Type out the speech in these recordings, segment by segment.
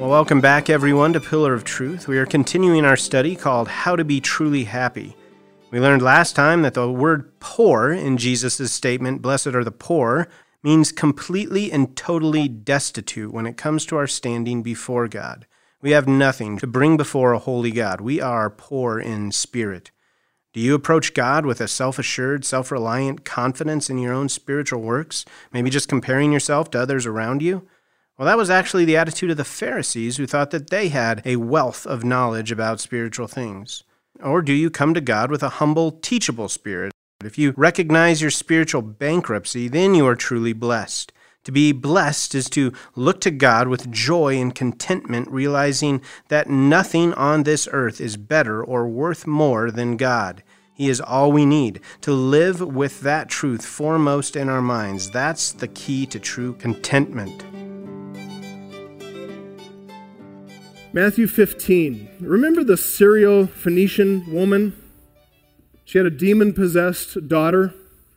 Well, welcome back, everyone, to Pillar of Truth. We are continuing our study called How to Be Truly Happy. We learned last time that the word poor in Jesus' statement, blessed are the poor, means completely and totally destitute when it comes to our standing before God. We have nothing to bring before a holy God. We are poor in spirit. Do you approach God with a self-assured, self-reliant confidence in your own spiritual works, maybe just comparing yourself to others around you? Well, that was actually the attitude of the Pharisees, who thought that they had a wealth of knowledge about spiritual things. Or do you come to God with a humble, teachable spirit? If you recognize your spiritual bankruptcy, then you are truly blessed. To be blessed is to look to God with joy and contentment, realizing that nothing on this earth is better or worth more than God. He is all we need. To live with that truth foremost in our minds, that's the key to true contentment. Matthew 15. Remember the Syro-Phoenician woman? She had a demon-possessed daughter.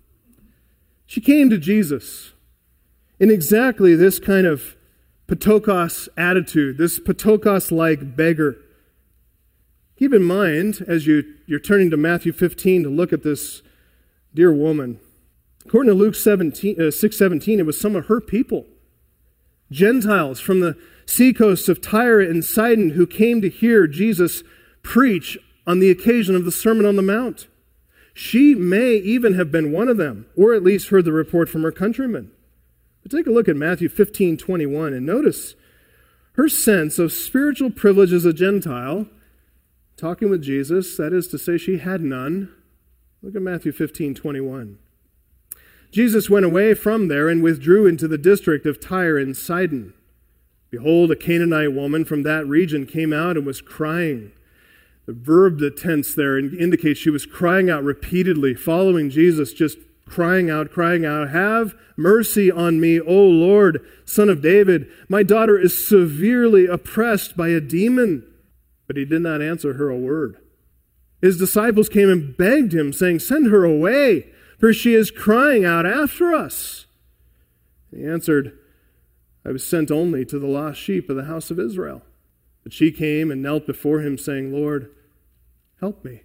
She came to Jesus in exactly this kind of Patokos attitude, this Patokos-like beggar. Keep in mind, as you're turning to Matthew 15 to look at this dear woman, according to Luke 6:17, it was some of her people, Gentiles from the seacoasts of Tyre and Sidon, who came to hear Jesus preach on the occasion of the Sermon on the Mount. She may even have been one of them, or at least heard the report from her countrymen. But take a look at Matthew 15:21 and notice her sense of spiritual privilege as a Gentile, talking with Jesus, that is to say she had none. Look at Matthew 15:21. Jesus went away from there and withdrew into the district of Tyre and Sidon. Behold, a Canaanite woman from that region came out and was crying. The verb that tense there indicates she was crying out repeatedly, following Jesus, just crying out, "Have mercy on me, O Lord, Son of David. My daughter is severely oppressed by a demon." But he did not answer her a word. His disciples came and begged him, saying, "Send her away, for she is crying out after us." He answered, "I was sent only to the lost sheep of the house of Israel." But she came and knelt before him, saying, "Lord, help me."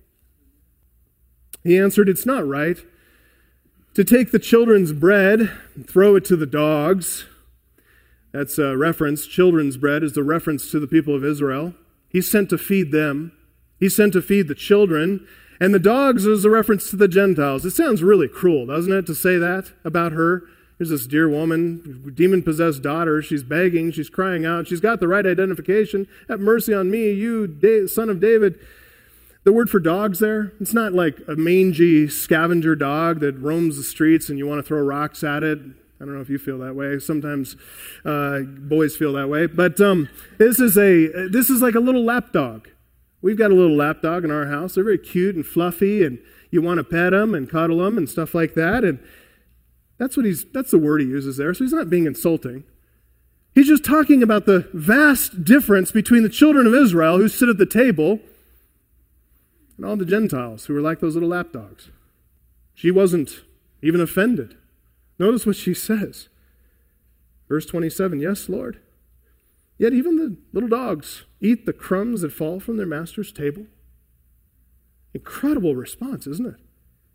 He answered, "It's not right to take the children's bread and throw it to the dogs." That's a reference. Children's bread is the reference to the people of Israel. He's sent to feed them. He's sent to feed the children. And the dogs is a reference to the Gentiles. It sounds really cruel, doesn't it, to say that about her? Here's this dear woman, demon-possessed daughter. She's begging. She's crying out. She's got the right identification. "Have mercy on me, you son of David." The word for dogs there, it's not like a mangy scavenger dog that roams the streets and you want to throw rocks at it. I don't know if you feel that way. Sometimes boys feel that way. But this is like a little lap dog. We've got a little lap dog in our house. They're very cute and fluffy, and you want to pet them and cuddle them and stuff like that. And that's the word he uses there. So he's not being insulting. He's just talking about the vast difference between the children of Israel who sit at the table and all the Gentiles who are like those little lapdogs. She wasn't even offended. Notice what she says. Verse 27, "Yes, Lord. Yet even the little dogs eat the crumbs that fall from their master's table." Incredible response, isn't it?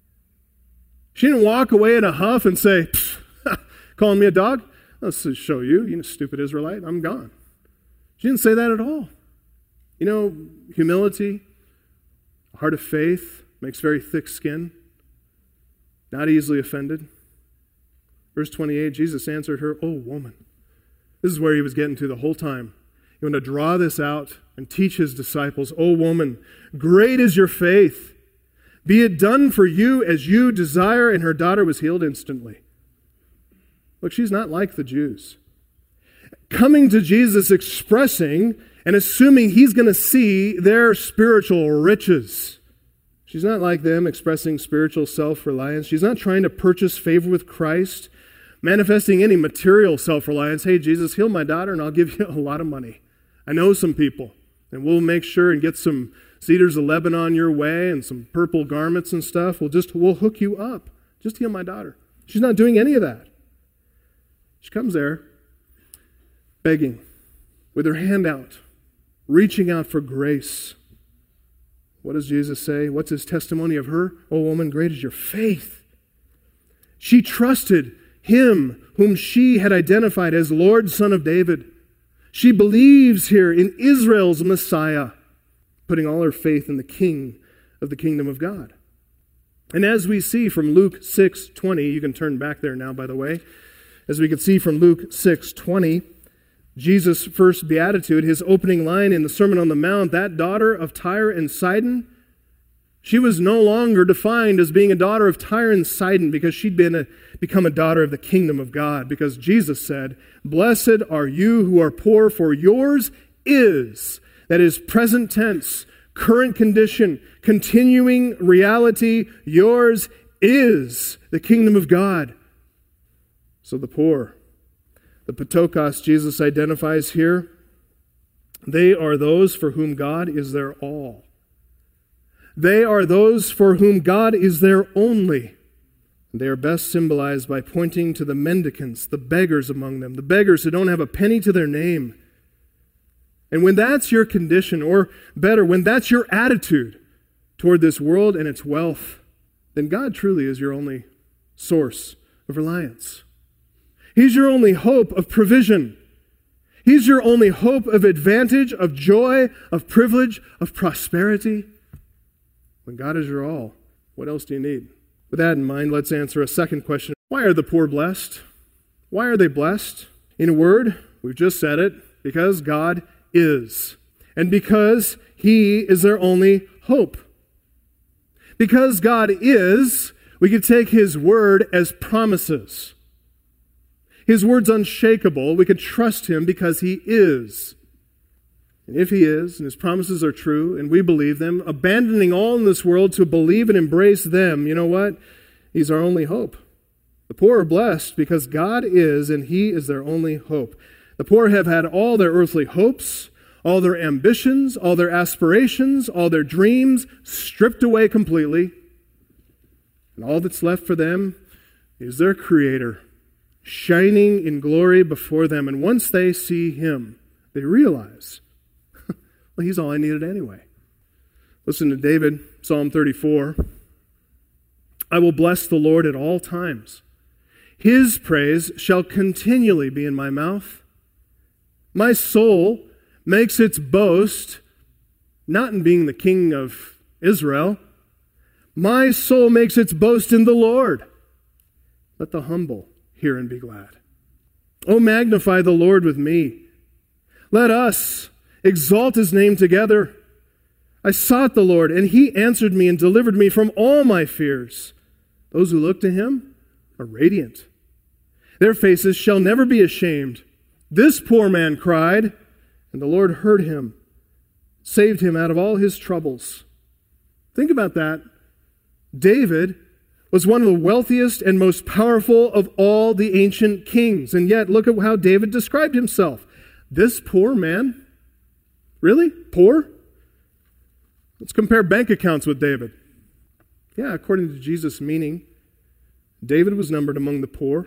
She didn't walk away in a huff and say, "Calling me a dog? Let's show you, you stupid Israelite, I'm gone." She didn't say that at all. You know, humility, a heart of faith, makes very thick skin, not easily offended. Verse 28, Jesus answered her, "O woman." This is where he was getting to the whole time. He wanted to draw this out and teach his disciples, "O woman, great is your faith. Be it done for you as you desire." And her daughter was healed instantly. Look, she's not like the Jews. Coming to Jesus expressing and assuming he's going to see their spiritual riches. She's not like them expressing spiritual self-reliance. She's not trying to purchase favor with Christ, manifesting any material self-reliance. "Hey, Jesus, heal my daughter and I'll give you a lot of money. I know some people and we'll make sure and get some cedars of Lebanon your way and some purple garments and stuff. We'll hook you up. Just heal my daughter." She's not doing any of that. She comes there begging with her hand out, reaching out for grace. What does Jesus say? What's his testimony of her? "O woman, great is your faith." She trusted him whom she had identified as Lord, Son of David. She believes here in Israel's Messiah, putting all her faith in the King of the kingdom of God. And as we see from Luke 6:20, you can turn back there now, by the way. As we can see from Luke 6:20, Jesus' first beatitude, his opening line in the Sermon on the Mount, that daughter of Tyre and Sidon, she was no longer defined as being a daughter of Tyre and Sidon because she'd become a daughter of the kingdom of God. Because Jesus said, "Blessed are you who are poor, for yours is," that is present tense, current condition, continuing reality, yours is the kingdom of God. So the poor, the Patokos Jesus identifies here, they are those for whom God is their all. They are those for whom God is their only. They are best symbolized by pointing to the mendicants, the beggars among them, the beggars who don't have a penny to their name. And when that's your condition, or better, when that's your attitude toward this world and its wealth, then God truly is your only source of reliance. He's your only hope of provision. He's your only hope of advantage, of joy, of privilege, of prosperity. When God is your all, what else do you need? With that in mind, let's answer a second question. Why are the poor blessed? Why are they blessed? In a word, we've just said it, because God is. And because He is their only hope. Because God is, we could take His word as promises. His word's unshakable. We could trust Him because He is. And if He is, and His promises are true, and we believe them, abandoning all in this world to believe and embrace them, you know what? He's our only hope. The poor are blessed because God is, and He is their only hope. The poor have had all their earthly hopes, all their ambitions, all their aspirations, all their dreams stripped away completely. And all that's left for them is their Creator, shining in glory before them. And once they see Him, they realize, well, He's all I needed anyway. Listen to David, Psalm 34. "I will bless the Lord at all times. His praise shall continually be in my mouth. My soul makes its boast not in being the king of Israel. My soul makes its boast in the Lord. Let the humble hear and be glad. Oh, magnify the Lord with me. Let us exalt His name together. I sought the Lord, and He answered me and delivered me from all my fears. Those who look to Him are radiant. Their faces shall never be ashamed. This poor man cried, and the Lord heard him, saved him out of all his troubles." Think about that. David was one of the wealthiest and most powerful of all the ancient kings. And yet, look at how David described himself. This poor man? Really? Poor? Let's compare bank accounts with David. Yeah, according to Jesus' meaning, David was numbered among the poor.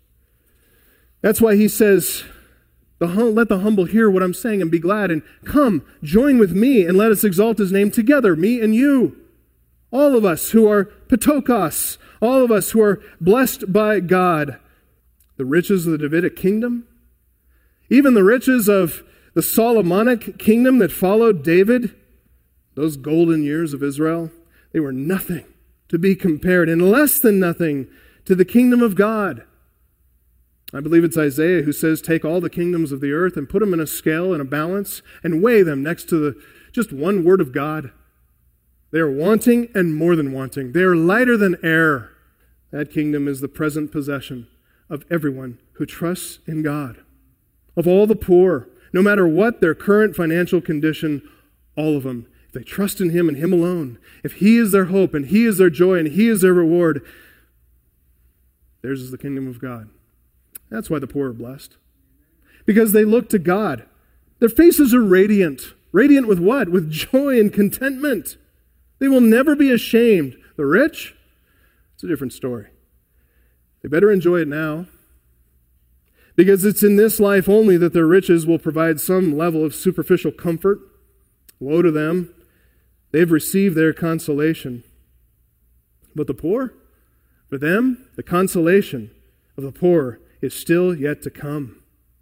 That's why he says, let the humble hear what I'm saying and be glad, and come, join with me, and let us exalt His name together, me and you. All of us who are Patokos, all of us who are blessed by God. The riches of the Davidic kingdom, even the riches of the Solomonic kingdom that followed David, those golden years of Israel, they were nothing to be compared, and less than nothing to the kingdom of God. I believe it's Isaiah who says, take all the kingdoms of the earth and put them in a scale and a balance and weigh them next to just one word of God. They are wanting and more than wanting. They are lighter than air. That kingdom is the present possession of everyone who trusts in God. Of all the poor, no matter what their current financial condition, all of them, if they trust in Him and Him alone, if He is their hope and He is their joy and He is their reward, theirs is the kingdom of God. That's why the poor are blessed. Because they look to God. Their faces are radiant. Radiant with what? With joy and contentment. They will never be ashamed. The rich? It's a different story. They better enjoy it now. because it's in this life only that their riches will provide some level of superficial comfort. Woe to them. They've received their consolation. But the poor, for them, the consolation of the poor is still yet to come.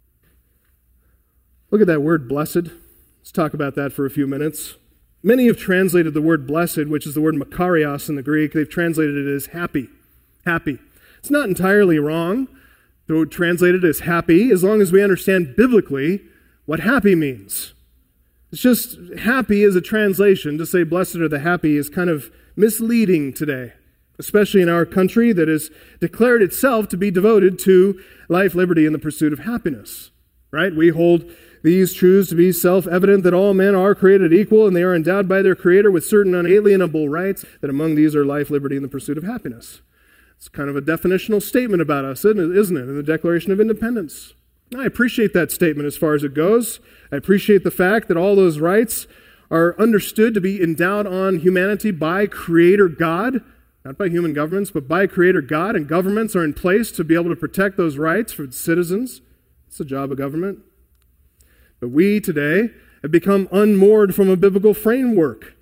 Look at that word blessed. Let's talk about that for a few minutes. Many have translated the word blessed, which is the word makarios in the Greek. They've translated it as happy. Happy. It's not entirely wrong to translate it as happy, as long as we understand biblically what happy means. It's just happy as a translation. To say blessed are the happy is kind of misleading today, especially in our country that has declared itself to be devoted to life, liberty, and the pursuit of happiness. Right? We hold these truths to be self-evident, that all men are created equal and they are endowed by their Creator with certain unalienable rights, that among these are life, liberty, and the pursuit of happiness. It's kind of a definitional statement about us, isn't it, in the Declaration of Independence? I appreciate that statement as far as it goes. I appreciate the fact that all those rights are understood to be endowed on humanity by Creator God, not by human governments, but by Creator God, and governments are in place to be able to protect those rights for citizens. It's the job of government. But we today have become unmoored from a biblical framework.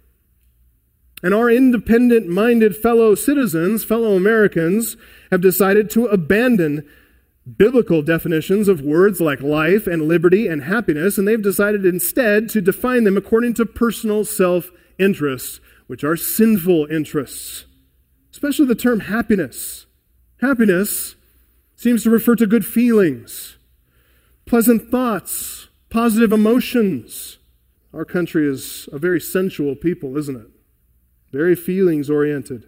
And our independent-minded fellow citizens, fellow Americans, have decided to abandon biblical definitions of words like life and liberty and happiness, and they've decided instead to define them according to personal self-interests, which are sinful interests. Especially the term happiness. Happiness seems to refer to good feelings, pleasant thoughts, positive emotions. Our country is a very sensual people, isn't it? Very feelings-oriented.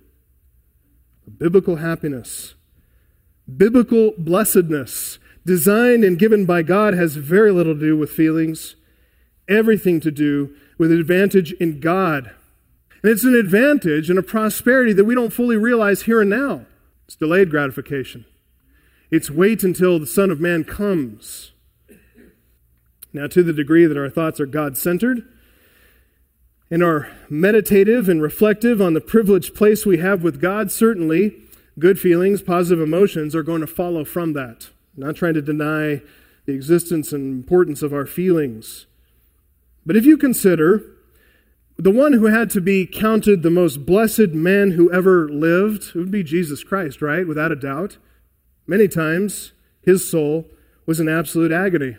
Biblical happiness, biblical blessedness, designed and given by God, has very little to do with feelings, everything to do with advantage in God. And it's an advantage and a prosperity that we don't fully realize here and now. It's delayed gratification. It's wait until the Son of Man comes. Now, to the degree that our thoughts are God-centered and are meditative and reflective on the privileged place we have with God, certainly good feelings, positive emotions are going to follow from that. I'm not trying to deny the existence and importance of our feelings. But if you consider the one who had to be counted the most blessed man who ever lived, it would be Jesus Christ, right? Without a doubt. Many times, his soul was in absolute agony.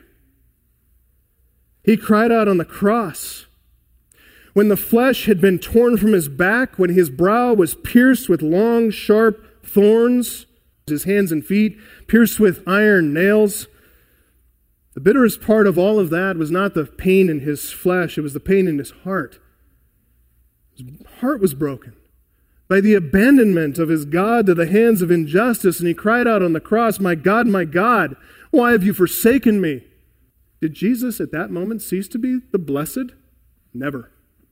He cried out on the cross. When the flesh had been torn from his back, when his brow was pierced with long, sharp thorns, his hands and feet pierced with iron nails, the bitterest part of all of that was not the pain in his flesh, it was the pain in his heart. His heart was broken by the abandonment of his God to the hands of injustice, and he cried out on the cross, my God, why have you forsaken me?" Did Jesus at that moment cease to be the blessed? Never.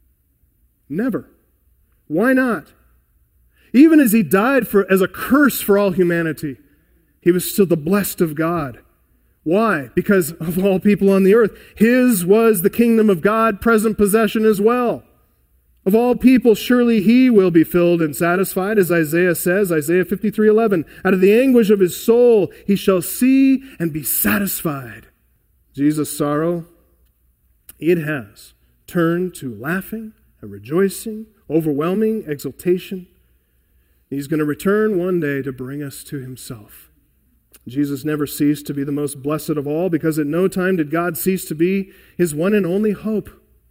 Never. Why not? Even as he died as a curse for all humanity, he was still the blessed of God. Why? Because of all people on the earth, his was the kingdom of God, present possession as well. Of all people, surely he will be filled and satisfied, as Isaiah says, Isaiah 53:11. Out of the anguish of his soul, he shall see and be satisfied. Jesus' sorrow, it has turned to laughing and rejoicing, overwhelming exultation. He's going to return one day to bring us to himself. Jesus never ceased to be the most blessed of all, because at no time did God cease to be his one and only hope.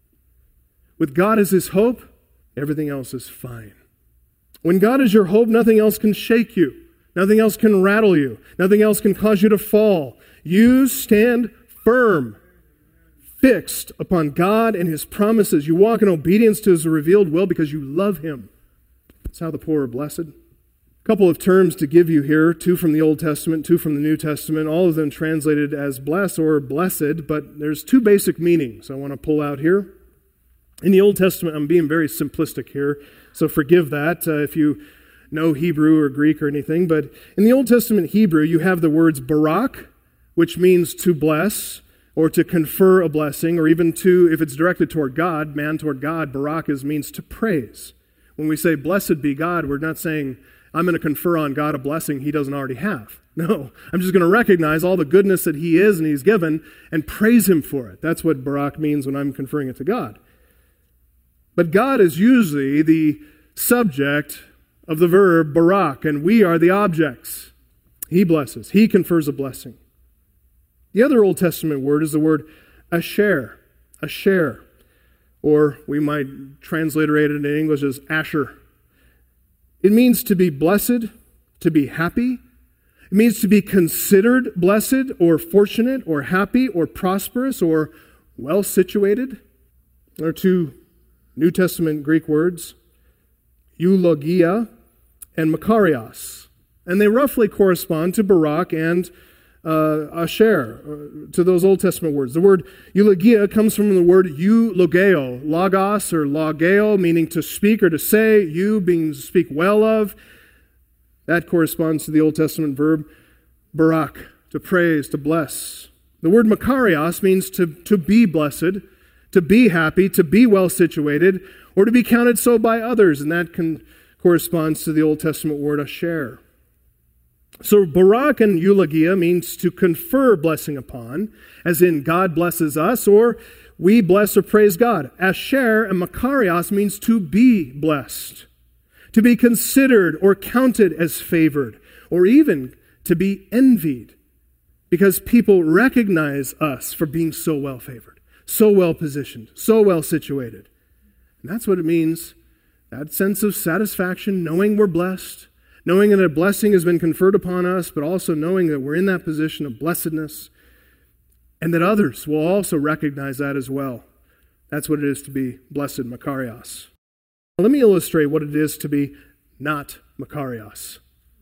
With God as his hope, everything else is fine. When God is your hope, nothing else can shake you. Nothing else can rattle you. Nothing else can cause you to fall. You stand firm, fixed upon God and his promises. You walk in obedience to his revealed will because you love him. That's how the poor are blessed. A couple of terms to give you here, 2 from the Old Testament, 2 from the New Testament, all of them translated as blessed or blessed, but there's 2 basic meanings I want to pull out here. In the Old Testament, I'm being very simplistic here, so forgive that if you know Hebrew or Greek or anything, but in the Old Testament Hebrew, you have the words barak, which means to bless, or to confer a blessing, or even to, if it's directed toward God, man toward God, barak means to praise. When we say, blessed be God, we're not saying I'm going to confer on God a blessing he doesn't already have. No, I'm just going to recognize all the goodness that he is and he's given and praise him for it. That's what barak means when I'm conferring it to God. But God is usually the subject of the verb barak, and we are the objects. He blesses. He confers a blessing. The other Old Testament word is the word asher, or we might transliterate it in English as Asher. It means to be blessed, to be happy. It means to be considered blessed or fortunate or happy or prosperous or well-situated. There are two New Testament Greek words, eulogia and makarios. And they roughly correspond to barak and asher, to those Old Testament words. The word eulogia comes from the word eulogeo, logos or logeo, meaning to speak or to say, you being to speak well of. That corresponds to the Old Testament verb barak, to praise, to bless. The word makarios means to be blessed, to be happy, to be well situated, or to be counted so by others, and that corresponds to the Old Testament word asher. So barak and eulogia means to confer blessing upon, as in God blesses us, or we bless or praise God. Asher and makarios means to be blessed, to be considered or counted as favored, or even to be envied, because people recognize us for being so well favored, so well positioned, so well situated. And that's what it means, that sense of satisfaction, knowing we're blessed, knowing that a blessing has been conferred upon us, but also knowing that we're in that position of blessedness, and that others will also recognize that as well. That's what it is to be blessed, makarios. Let me illustrate what it is to be not makarios.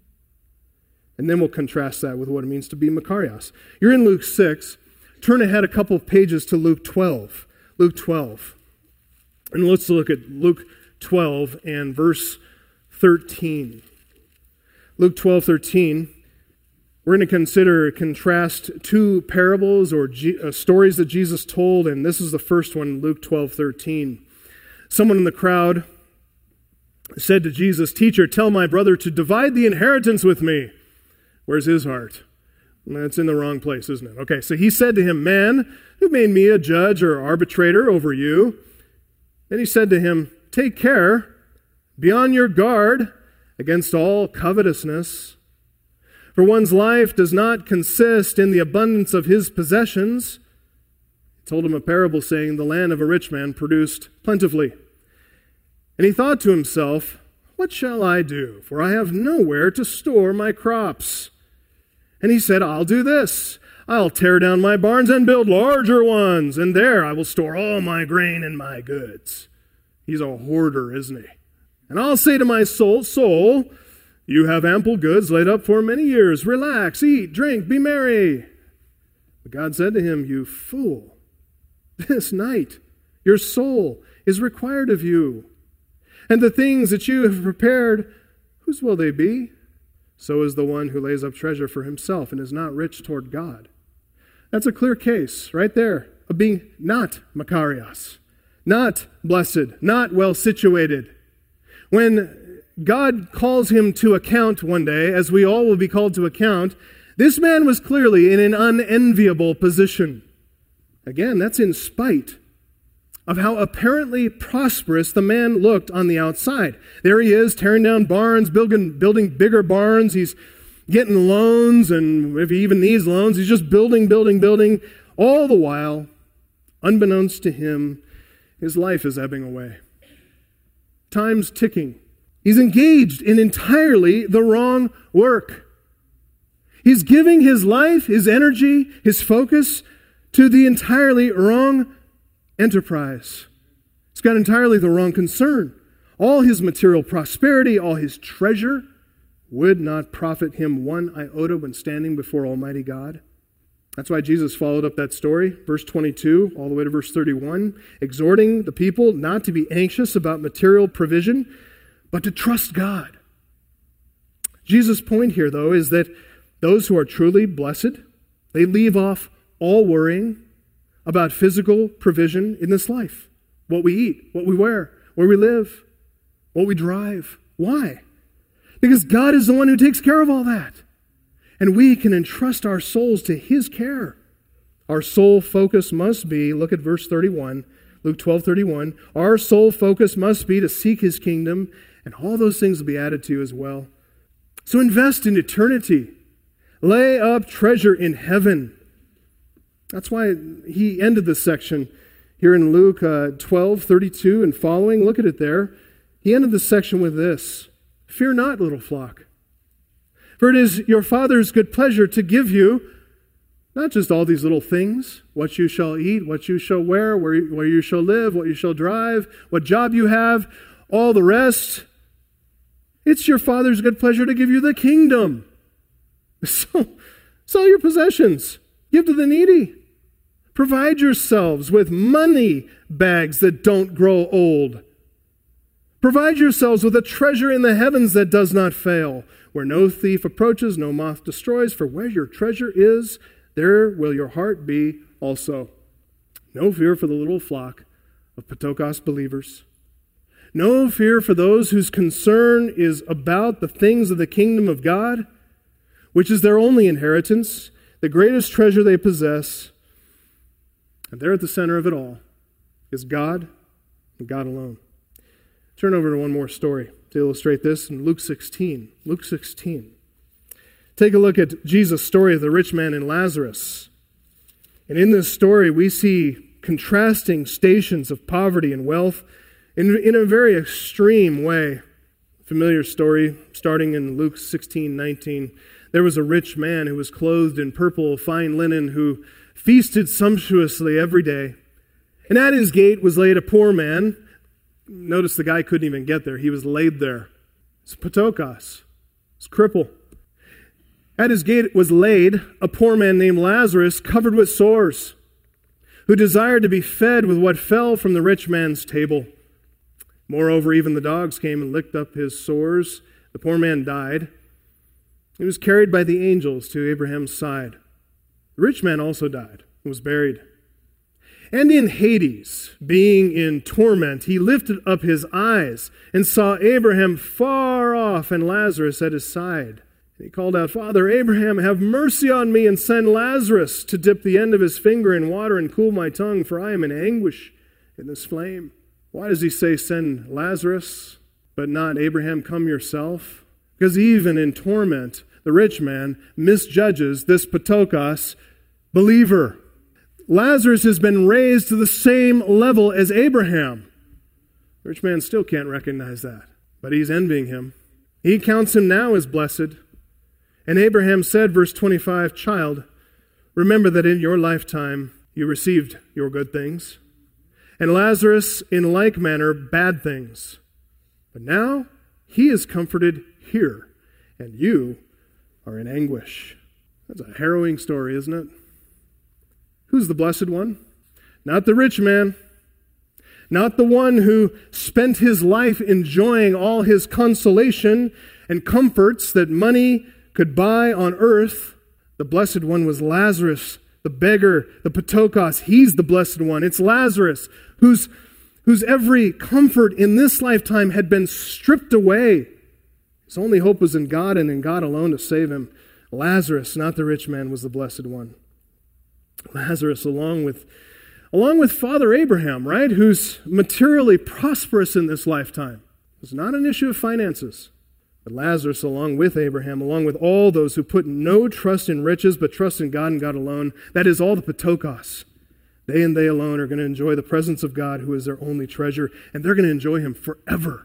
And then we'll contrast that with what it means to be makarios. You're in Luke 6. Turn ahead a couple of pages to Luke 12. Luke 12. And let's look at Luke 12 and verse 13. Luke 12:13. We're going to contrast two parables or stories that Jesus told, and this is the first one, Luke 12:13. Someone in the crowd said to Jesus, "Teacher, tell my brother to divide the inheritance with me." Where's his heart? That's in the wrong place, isn't it? Okay, so he said to him, "Man, who made me a judge or arbitrator over you?" Then he said to him, "Take care, be on your guard against all covetousness. For one's life does not consist in the abundance of his possessions." He told him a parable saying, "The land of a rich man produced plentifully. And he thought to himself, 'What shall I do? For I have nowhere to store my crops.' And he said, 'I'll do this. I'll tear down my barns and build larger ones, and there I will store all my grain and my goods.'" He's a hoarder, isn't he? "And I'll say to my soul, 'Soul, you have ample goods laid up for many years. Relax, eat, drink, be merry.' But God said to him, 'You fool, this night your soul is required of you. And the things that you have prepared, whose will they be? So is the one who lays up treasure for himself and is not rich toward God.'" That's a clear case right there of being not makarios, not blessed, not well situated. When God calls him to account one day, as we all will be called to account, this man was clearly in an unenviable position. Again, that's in spite of how apparently prosperous the man looked on the outside. There he is, tearing down barns, building bigger barns. He's getting loans, and if he even needs loans, he's just building. All the while, unbeknownst to him, his life is ebbing away. Time's ticking. He's engaged in entirely the wrong work. He's giving his life, his energy, his focus to the entirely wrong enterprise. He's got entirely the wrong concern. All his material prosperity, all his treasure would not profit him one iota when standing before Almighty God. That's why Jesus followed up that story, verse 22 all the way to verse 31, exhorting the people not to be anxious about material provision, but to trust God. Jesus' point here, though, is that those who are truly blessed, they leave off all worrying about physical provision in this life. What we eat, what we wear, where we live, what we drive. Why? Because God is the one who takes care of all that. And we can entrust our souls to His care. Our sole focus must be, look at verse 31, Luke 12:31. Our sole focus must be to seek His kingdom, and all those things will be added to you as well. So invest in eternity. Lay up treasure in heaven. That's why he ended this section here in Luke 12:32 and following. Look at it there. He ended this section with this: Fear not, little flock. For it is your Father's good pleasure to give you not just all these little things, what you shall eat, what you shall wear, where you shall live, what you shall drive, what job you have, all the rest. It's your Father's good pleasure to give you the kingdom. So, sell your possessions. Give to the needy. Provide yourselves with money bags that don't grow old. Provide yourselves with a treasure in the heavens that does not fail, where no thief approaches, no moth destroys, for where your treasure is, there will your heart be also. No fear for the little flock of Patokos believers. No fear for those whose concern is about the things of the kingdom of God, which is their only inheritance, the greatest treasure they possess. And there at the center of it all is God and God alone. Turn over to one more story to illustrate this in Luke 16. Luke 16. Take a look at Jesus' story of the rich man and Lazarus. And in this story, we see contrasting stations of poverty and wealth in a very extreme way. Familiar story starting in Luke 16:19. There was a rich man who was clothed in purple fine linen who feasted sumptuously every day. And at his gate was laid a poor man. Notice the guy couldn't even get there. He was laid there. It's Patokos. It's cripple. At his gate was laid a poor man named Lazarus, covered with sores, who desired to be fed with what fell from the rich man's table. Moreover, even the dogs came and licked up his sores. The poor man died. He was carried by the angels to Abraham's side. The rich man also died and was buried. And in Hades, being in torment, he lifted up his eyes and saw Abraham far off and Lazarus at his side. And he called out, Father Abraham, have mercy on me and send Lazarus to dip the end of his finger in water and cool my tongue, for I am in anguish in this flame. Why does he say send Lazarus, but not Abraham, come yourself? Because even in torment, the rich man misjudges this Patokos believer. Lazarus has been raised to the same level as Abraham. The rich man still can't recognize that, but he's envying him. He counts him now as blessed. And Abraham said, verse 25, Child, remember that in your lifetime you received your good things, and Lazarus in like manner bad things. But now he is comforted here, and you are in anguish. That's a harrowing story, isn't it? Who's the blessed one? Not the rich man. Not the one who spent his life enjoying all his consolation and comforts that money could buy on earth. The blessed one was Lazarus, the beggar, the Patokos. He's the blessed one. It's Lazarus whose every comfort in this lifetime had been stripped away. His only hope was in God and in God alone to save him. Lazarus, not the rich man, was the blessed one. Lazarus, along with Father Abraham, right, who's materially prosperous in this lifetime. It's not an issue of finances. But Lazarus, along with Abraham, along with all those who put no trust in riches but trust in God and God alone, that is all the Patokos. They and they alone are going to enjoy the presence of God, who is their only treasure, and they're going to enjoy him forever.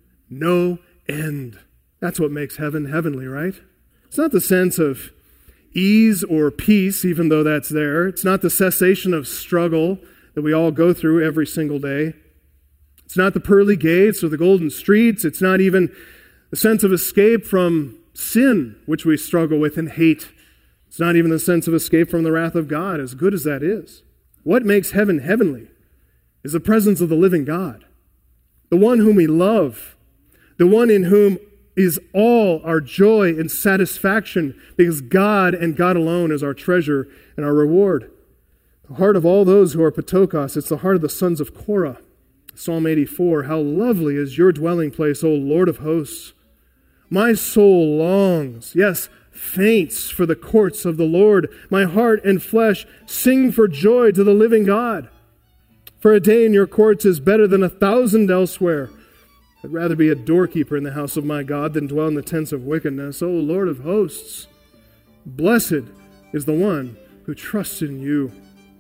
No end. That's what makes heaven heavenly, right? It's not the sense of ease or peace, even though that's there. It's not the cessation of struggle that we all go through every single day. It's not the pearly gates or the golden streets. It's not even the sense of escape from sin, which we struggle with and hate. It's not even the sense of escape from the wrath of God, as good as that is. What makes heaven heavenly is the presence of the living God, the one whom we love, the one in whom is all our joy and satisfaction, because God and God alone is our treasure and our reward. The heart of all those who are Patokos, it's the heart of the sons of Korah. Psalm 84, how lovely is your dwelling place, O Lord of hosts. My soul longs, yes, faints for the courts of the Lord. My heart and flesh sing for joy to the living God. For a day in your courts is better than 1,000 elsewhere. I'd rather be a doorkeeper in the house of my God than dwell in the tents of wickedness. O Lord of hosts, blessed is the one who trusts in you.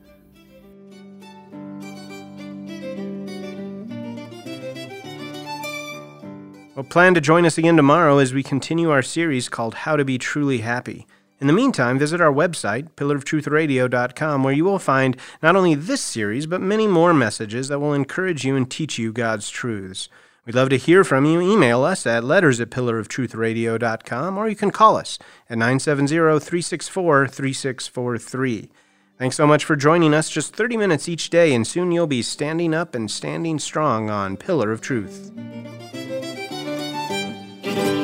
Well, plan to join us again tomorrow as we continue our series called How to Be Truly Happy. In the meantime, visit our website, pillarofTruthRadio.com, where you will find not only this series, but many more messages that will encourage you and teach you God's truths. We'd love to hear from you. Email us at letters@pillarofTruthRadio.com, or you can call us at 970-364-3643. Thanks so much for joining us. Just 30 minutes each day, and soon you'll be standing up and standing strong on Pillar of Truth.